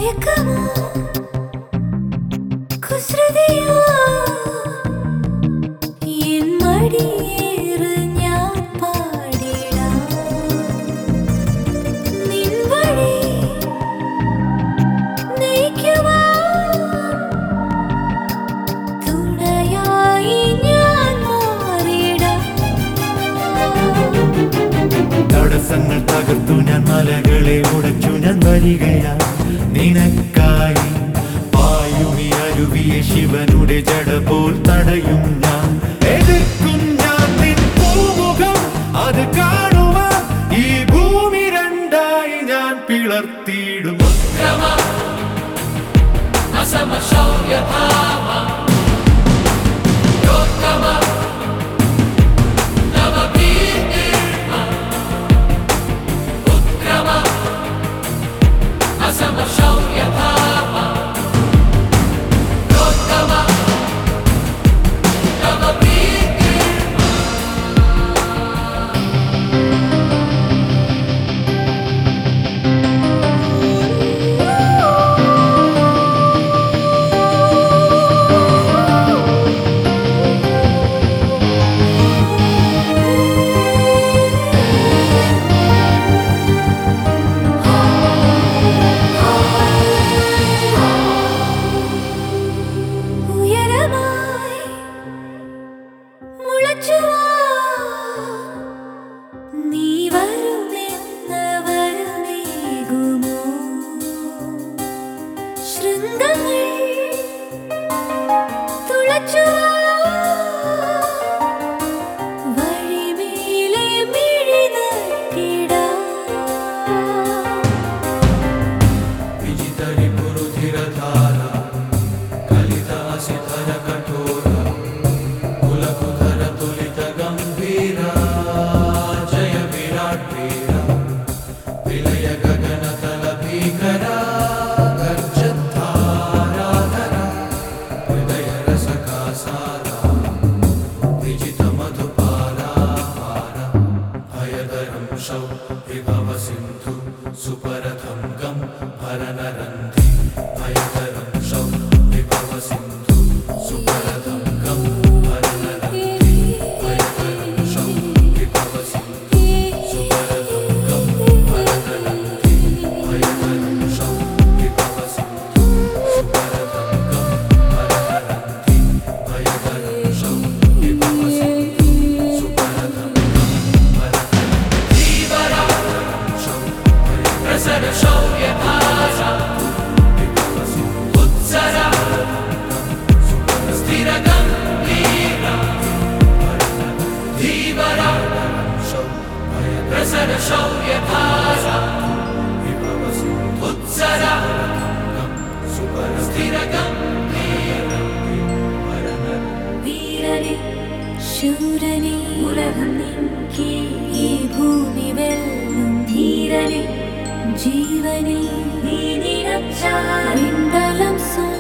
മയക്കമോ കുസൃതിയോ N മടിയേറ് ഞാൻ പാടിടാം നിൻ വഴി നയിക്കുവാൻ തുണയായി ഞാൻ മാറിടാം. തടസ്സങ്ങൾ തകർത്തു ഞാൻ മലകളെ ഉടച്ചു ഞാൻ വരികയാ നിനക്കായി വായുവി അരുവിയെ ശിവനുടെ ജട പോൽ തടയും ഞാൻ എതിർക്കും ഞാൻ നിൻ പൂമുഖം അത് കാണുവാൻ ഈ ഭൂമി രണ്ടായി ഞാൻ പിളർത്തിയിടും നീ വരുമെന്ന് വരമേകുമോ ശൃംഗങ്ങൾ തുളച്ചുവാ വഴിമേലെ മിഴി നട്ടിടാം വിജിതരി പുരുധിരധാര കലിതാസിധര കഠോര കുലകുധര തുലിത ഗംഭീര ജയ വിരാട് വീര വിലയ ഗഗന തല ഭീകര ഗർജധാരാധര ഹൃദയ രസകാസാര വിജിത മധുപാരാഹാര ഭയധരം ശൗ വിഭവ സിന്ധു സുപരഥം ഗം ഭരനരന്ധി ഭയധരം ശൗ വിഭവ സിന്ധു സുപരഥം ഗം ഭരനരന്ധി ഭയധരം ശൗ വിഭവ സിന്ധു സുപരഥം ഗം ഭരനരന്ധി ഭയധരം ശൗ വിഭവ സിന്ധു സുപരഥം ഗം ഭരനരന്ധി ഭയധരം ശൗ വിഭവ സിന്ധു സുപരഥം ഗം ഭരനരന്ധി ശൗ പ്രസര ശൗര്യ ഭാഷ ഉത്സര സ്ഥിര ഗംഭീര ധീവര പ്രസര ശൗര്യ ഭാഷ ഉത്സര സ്ഥിര ഗംഭീര വീരനെ ശൂരനെ ഉലകം നിൻകീ ഈ ഭൂമി വെല്ലും ധീരനെ ജീവനെ നീ നിറച്ചാൽ ഇണ്ടലം